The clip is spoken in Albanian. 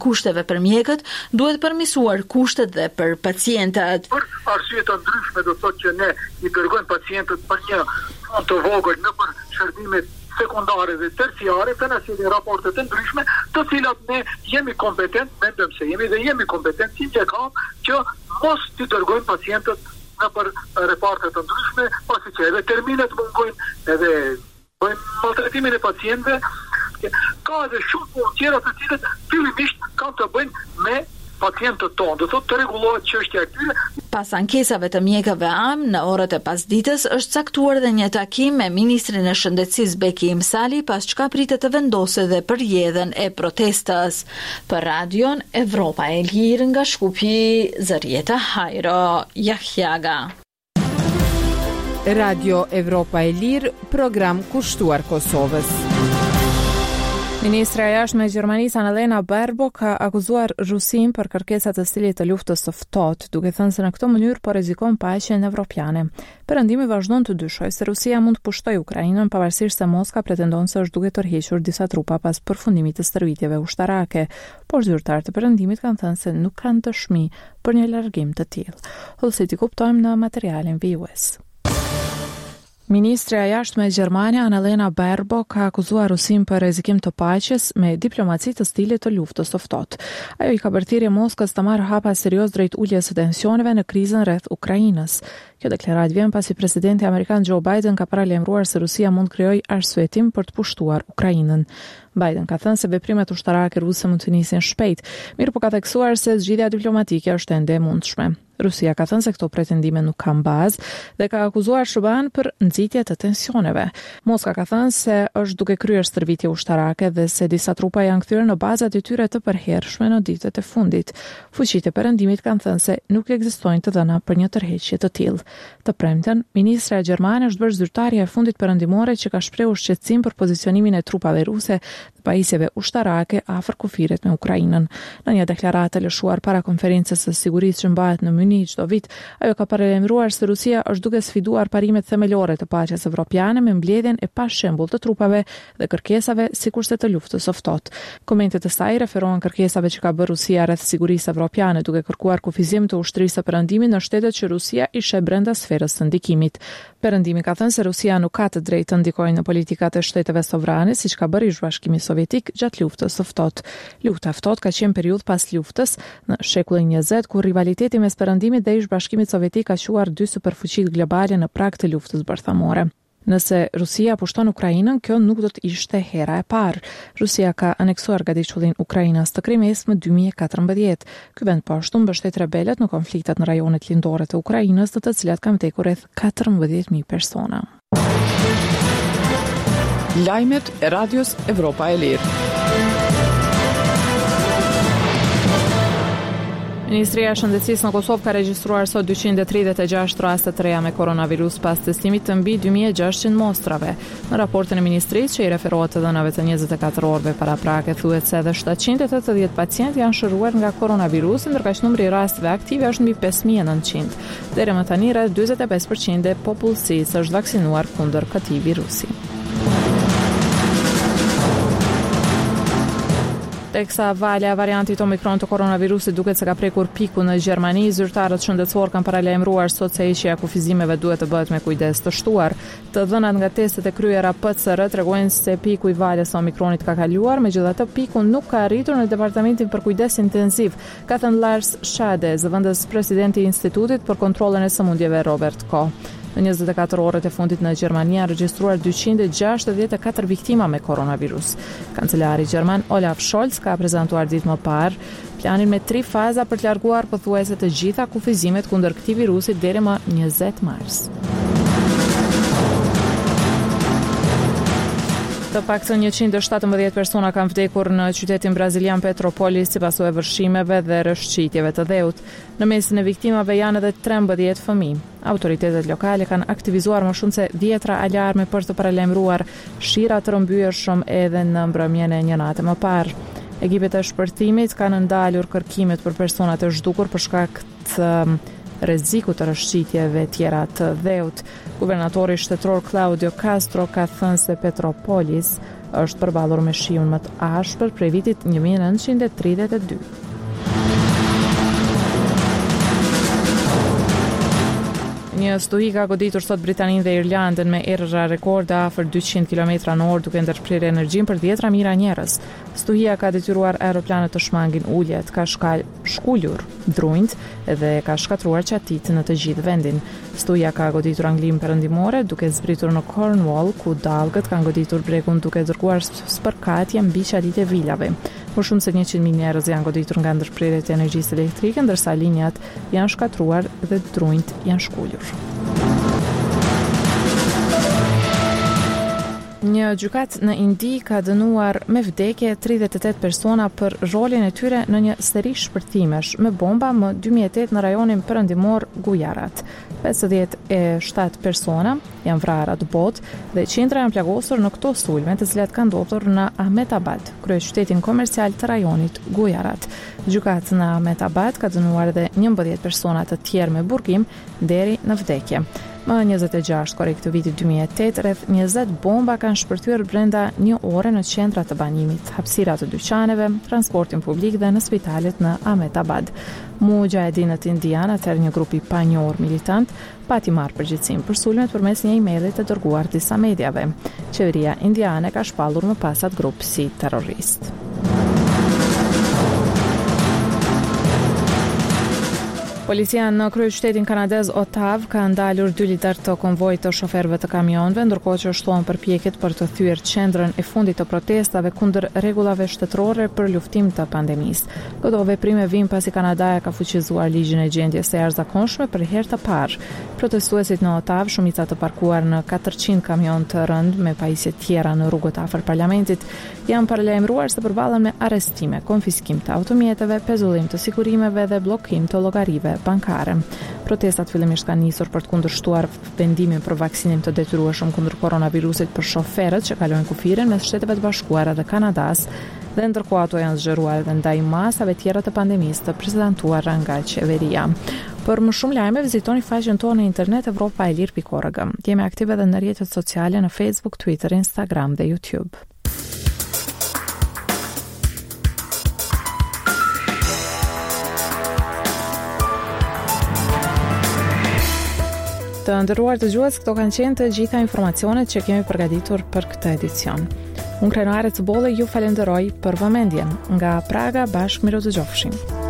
kushteve për mjekët, duhet përmirësuar kushtet dhe për pacientët. Për arsye të ndryshme do thotë që ne i dërgojmë pacientët për një fond të vogël në për shërbimet sekundare dhe terciare, të nësili raportet të ndryshme, të cilat ne jemi kompetent, mendojmë se jemi kompetent si që kam, që mos të dërgojmë pacientët në për repartet të ndryshme, pasi që edhe terminet mungojnë, edhe bëjmë maltretimin e pacientëve, ka edhe shumë punë tjera të cilët fillimisht kanë të bëjnë me pacientët tonë, do thotë të rregullohet çështja e tyre. Pas ankesave të mjekëve am, në orët e pasdites është caktuar dhe një takim me ministrin e shëndetësisë Beki Imsali, pas çka pritet të vendosë dhe përjedhjen e protestës. Për Radion Evropa e Lirë nga Shkupi, Zarieta Hajro, Jahjaga. Radio Evropa e Lirë, program kushtuar Kosovës. Ministra e jashtme e Gjermanisë Annalena Baerbock ka akuzuar Rusinë për kërkesat e stilit të luftës së ftohtë, duke thënë se në këtë mënyrë po rrezikon paqen evropiane. Perëndimi vazhdon të dyshojë se Rusia mund të pushtojë Ukrainën pavarësisht se Moska pretendon se është duke tërhequr disa trupa pas përfundimit të stërvitjeve ushtarake, por zyrtarët e Perëndimit kanë thënë se nuk kanë dëshmi për një largim të tillë. Hollësi kuptojmë në materialin vijues. Ministra e jashtme e Gjermane Annalena Baerbock ka akuzuar Rusinë për rrezikim të paqes me diplomaci të stilit të luftës së ftohtë. Ajo i ka bërthirrje Moskës të marrë hapa serioz drejt uljes së tensioneve në krizën rreth Ukrainës. Kjo deklaratë vjen pasi presidenti amerikan Joe Biden ka paralajmëruar se Rusia mund të krijojë arsyetim për të pushtuar Ukrainën. Biden ka thënë se veprimet ushtarake ruse mund të nisin shpejt, mirë po ka theksuar se zgjidhja diplomatike është ende e mundshme. Rusia ka thënë se këto pretendime nuk kanë bazë dhe ka akuzuar SBA-n për nxitje të tensioneve. Moska ka thënë se është duke kryer stërvitje ushtarake dhe se disa trupa janë kthyer në bazat e tyre të përhershme në ditët e fundit. Fuqitë e Perëndimit kanë thënë se nuk ekzistojnë të dhëna për një tërheqje të tillë. Të premten, ministra e Gjermane është bërë zyrtarja e fundit perëndimore që ka shprehur shqetësim për pozicionimin e trupave ruse dhe pajisjeve ushtarake afër kufirit me Ukrainën. Në një deklaratë lëshuar para konferencës së sigurisë që mbahet në Munich çdo vit, ajo ka paralajmëruar se Rusia është duke sfiduar parimet themelore të paqes evropiane me mbledhjen e pashembull të trupave dhe kërkesave sikurse të luftës së ftohtë. Komentet e saj referohen kërkesave që ka bërë Rusia rreth sigurisë evropiane duke kërkuar kufizim të ushtrisë së Perëndimit në shtetet që Rusia i sheh brenda sferës së ndikimit. Perëndimi ka thënë se Rusia nuk ka të drejtë të ndikojë në politikat e shteteve sovrane, siç ka bërë Bashkimi Sovjetik gjatë luftës së ftohtë. Lufta e ftohtë ka qenë periudhë pas luftës në shekullin 20, kur rivaliteti mes Perëndimit dhe Bashkimit Sovjetik ka quar dy superfuqitë globale në prag të luftës bërthamore. Nëse Rusia pushton Ukrainën, kjo nuk do të ishte hera e parë. Rusia ka aneksuar gatiçullin Ukrainës të Krimes më 2014. Ky vend po ashtu mbështet rebelët në konfliktet në rajonet lindore të Ukrainës, të cilat kanë vdekur rreth 14.000 persona. Lajmet e Radios Evropa e Lirë. Ministria e Shëndetësisë në Kosovë ka regjistruar sot 236 raste të reja me koronavirus pas testimit të mbi 2600 mostrave. Në raportin e ministrisë që i referohet të dhënave të 24 orëve paraprake thuhet se edhe 780 pacientë janë shëruar nga koronavirusi, ndërkaq numri i rasteve aktive është mbi 5900. Deri më tani rreth 45% e popullsisë është vaksinuar kundër këtij virusi. Teksa valja variantit Omikron të koronavirusit duket se ka prekur piku në Gjermani, zyrtarët shëndetësor kanë paralajmëruar sot se heqja e kufizimeve duhet të bëhet me kujdes të shtuar. Të dhënat nga testet e kryera PCR tregojnë se piku i valjes së Omikronit ka kaluar, megjithatë piku nuk ka arritur në departamentin për kujdes intensiv, ka thënë Lars Schade, zëvendës presidenti i Institutit për kontrollin e sëmundjeve Robert Koch. Në 24 orët e fundit në Gjermani janë regjistruar 264 viktima me koronavirus. Kancelari gjerman Olaf Scholz ka prezantuar ditë më parë planin me 3 faza për të larguar pothuajse të gjitha kufizimet kundër këtij virusi deri më 20 mars. Të paktën 117 persona kanë vdekur në qytetin brazilian Petropolis sipas vërshimeve dhe rrëshqitjeve të dheut. Në mesin e viktimave janë edhe 13 fëmijë. Autoritetet lokale kanë aktivizuar më shumë se 10 alarme për të paralajmëruar shira të rrëmbyer edhe në mbrëmjen e një nate më parë. Ekipet e shpërtimit kanë ndalur kërkimet për personat e zhdukur për shkak të rreziku të rrëshqitjeve tjera të dheut. Guvernatori shtetror Claudio Castro ka thënë se Petropolis është përballur me shiun më të ashpër prej vitit 1932. Një stuhi ka goditur sot Britaninë dhe Irlandën me erëra rekorde afër 200 km/h duke ndërprirë energjinë për 10 mijëra njerëz. Stuhia ka detyruar aeroplanet të shmangin uljet, ka shkullur drunjt dhe ka shkatruar qatit në të gjithë vendin. Stuhia ka goditur Anglinë perëndimore duke zbritur në Cornwall, ku dallgët kanë goditur bregun duke dërguar spërkatje mbi qalitë e vilave. Më shumë se 100.000 njerëz janë goditur nga ndërprirjet e energjisë elektrike, ndërsa linjat janë shkatruar dhe drunjt janë shkullur. Një gjykat në Indi ka dënuar me vdekje 38 persona për rolin e tyre në një seri shpërthimesh me bomba më 2008 në rajonin perëndimor Gujarat. 57 persona janë vrarë atë botë dhe qindra janë plagosur në këto sulme, të cilat kanë ndodhur në Ahmedabad, kryeqytetin komercial të rajonit Gujarat. Gjykata në Ahmedabad ka dënuar edhe 11 persona të tjerë me burgim deri në vdekje. Më 26 korrik të vitit 2008, rreth 20 bomba kanë shpërthyer brenda një ore në qendra të banimit, hapësira të dyqaneve, transportin publik dhe në spitalet në Ahmedabad. Mujahedinët indianë, atëherë një grup i panjohur militant, pati marrë përgjegjësinë për sulmet përmes një emaili të dërguar disa mediave. Qeveria indiane ka shpallur më pas atë grup si terrorist. Policia në kryeqytetin kanadez Ottawa ka ndalur 2 lider të konvojit të shoferëve të kamionëve, ndërkohë që shtohen përpjekjet për të thyer qendrën e fundit të protestave kundër rregullave shtetërore për luftim të pandemisë. Këto veprime vijnë pasi Kanadaja ka fuqizuar ligjin e gjendjes së jashtëzakonshme për herë të parë. Protestuesit në Ottawa, shumica të parkuar në 400 kamion të rënd me pajisje tjera në rrugët afër parlamentit, janë paralajmëruar se përballen me arrestime, konfiskim të automjeteve, pezullim të sigurimeve dhe bllokim të llogarive bankare. Protestat fillimisht kanë nisur për të kundërshtuar vendimin për vaksinim të detyrueshëm kundër koronavirusit për shoferët që kalojnë kufirin mes Shteteve të Bashkuara dhe Kanadas, dhe ndërkohë ato janë zgjeruar edhe ndaj masave tjera të pandemisë të prezantuara nga qeveria. Për më shumë lajme, vizitoni faqen tonë në internet evropaelir.org. Jemi aktive edhe në rrjetet sociale në Facebook, Twitter, Instagram dhe YouTube. Të nderuar dëgjues, këto kanë qenë të gjitha informacionet që kemi përgatitur për këtë edicion. Unë Krenare Cbolle ju falenderoj për vëmendjen. Nga Praga, bashkë miro të gjofshim.